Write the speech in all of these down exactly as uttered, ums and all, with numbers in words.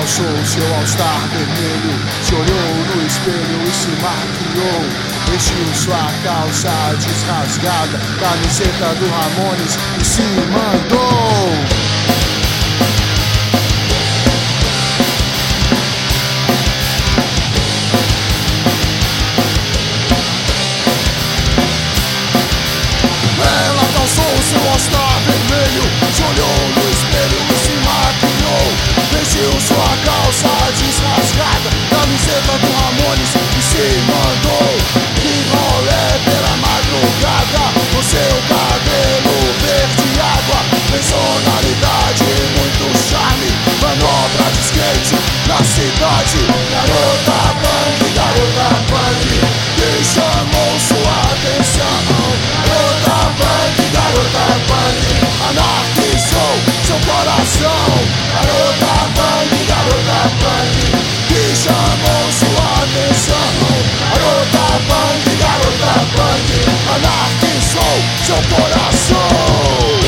Alcançou seu all-star vermelho, se olhou no espelho e se maquiou. Vestiu sua calça desrasgada, camiseta do Ramones e se mandou. Seu all-star vermelho, se olhou no espelho e se maquiou. Vestiu sua calça desrasgada, camiseta do Ramones e se mandou. Que rolê pela madrugada, com seu cabelo verde água, personalidade, muito charme, manobra de skate na cidade. Garota punk, garota punk, que chamou sua atenção. Garota punk, garota punk, anarquizou seu coração. Garota punk, garota punk, que chamou sua atenção. Garota punk, garota punk, anarquizou seu coração.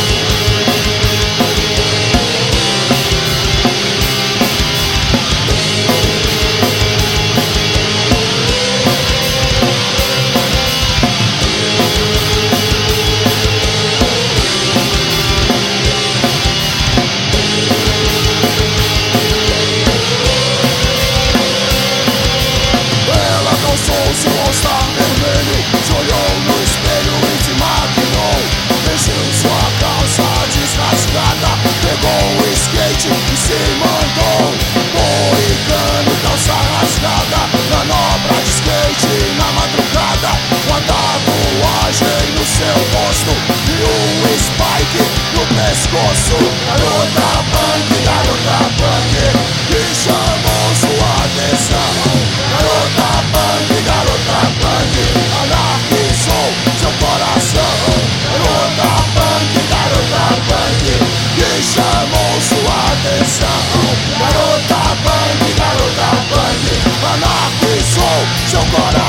Seu all-star vermelho, se olhou no espelho e se maquiou. Vestiu sua calça desrasgada, pegou o skate e se mandou. Moicano, calça rasgada, manobra de skate na madrugada. Com a tatuagem no seu rosto e um spike no pescoço. Garota punk, garota punk, que chamou sua atenção. Garota punk, garota punk, anarquizou seu coração. Garota punk, garota punk, que chamou sua atenção. Garota punk, garota punk, anarquizou seu coração.